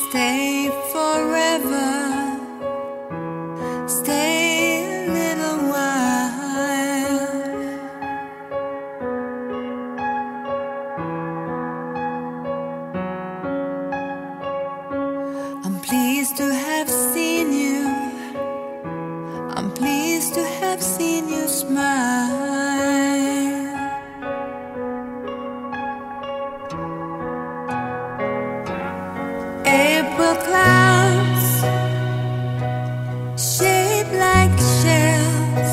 Stay forever, stay a little while. I'm pleased to have seen you, I'm pleased to have seen you smile. April clouds shaped like shells.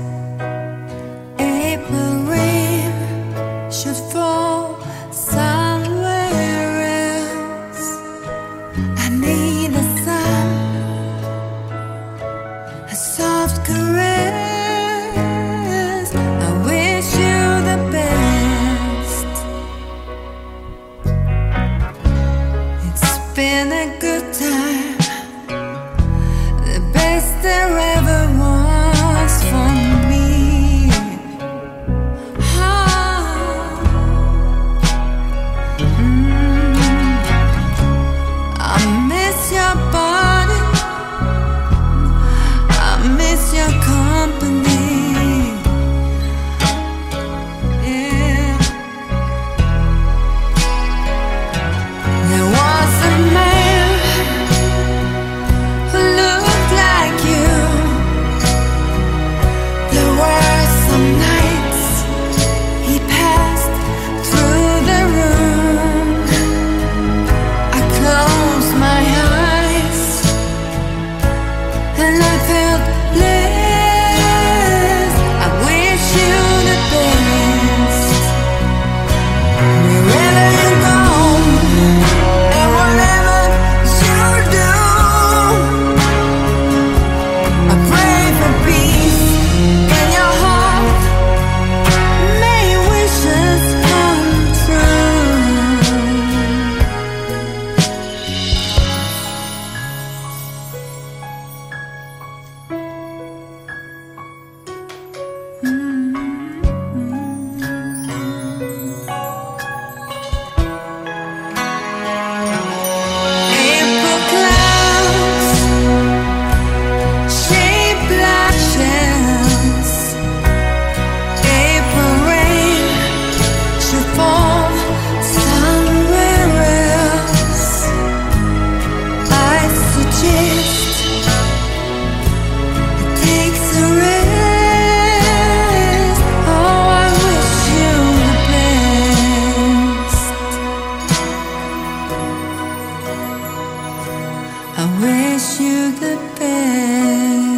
April rain should fall somewhere else. I need a sun, a soft caress. I wish you the best. It's been a good time, the best there ever was for me. I miss your body, I miss your company. Yeah. There was a man who looked like you. There were some nights he passed through the room. I closed my eyes and I felt blessed. I wish you the best. Wherever you go and whatever you do, I pray for peace in your heart. May wishes come true. April clouds shaped like shells. April rain should fall somewhere else. I suggest it takes a rest. Oh, I wish you the best. I wish you the best.